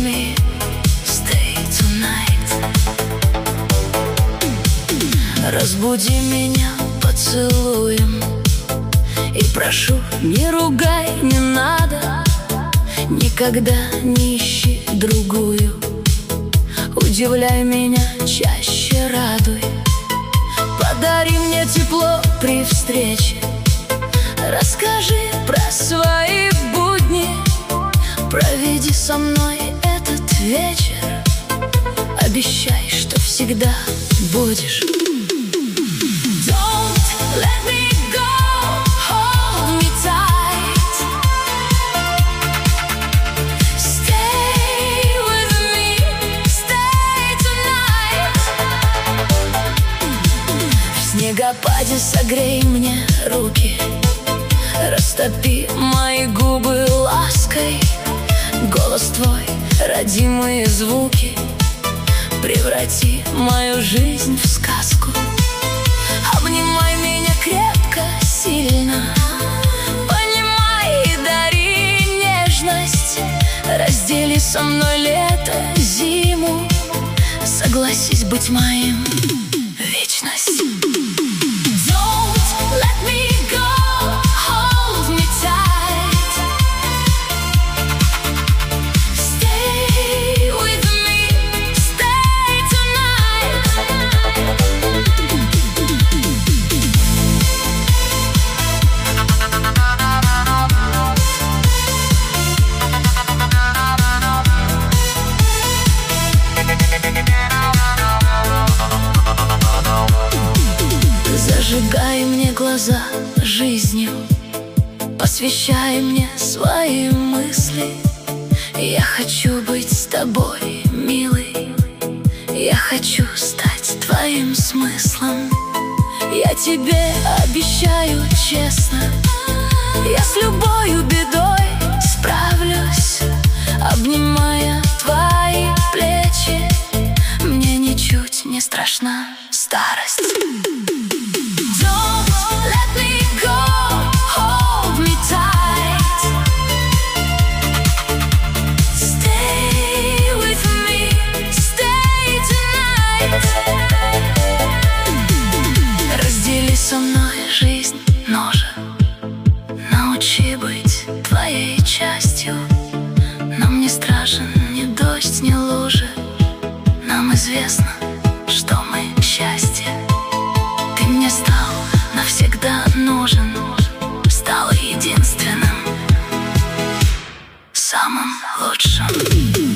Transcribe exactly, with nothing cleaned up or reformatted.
me, stay tonight. Разбуди меня поцелуем, и прошу, не ругай, не надо. Никогда не ищи другую. Удивляй меня, чаще радуй. Подари мне тепло при встрече. Расскажи про свои будни. Проведи со мной этот вечер. Обещай, что всегда будешь. Don't let me go, hold me tight. Stay with me, stay tonight. В снегопаде согрей мне руки, растопи мои губы лаской. Голос твой, родимые звуки, преврати мою жизнь в сказку. Обнимай меня крепко, сильно, понимай и дари нежность. Раздели со мной лето, зиму, согласись быть моим вечность. Зажигай мне глаза жизнью, посвящай мне свои мысли. Я хочу быть с тобой, милый. Я хочу стать твоим смыслом. Я тебе обещаю честно, я с любою бедой справлюсь, обнимая твои плечи. Мне ничуть не страшна старость. Со мной жизнь ножа, научи быть твоей частью. Нам не страшен ни дождь, ни лужи. Нам известно, что мы счастье. Ты мне стал навсегда нужен, стал единственным, самым лучшим.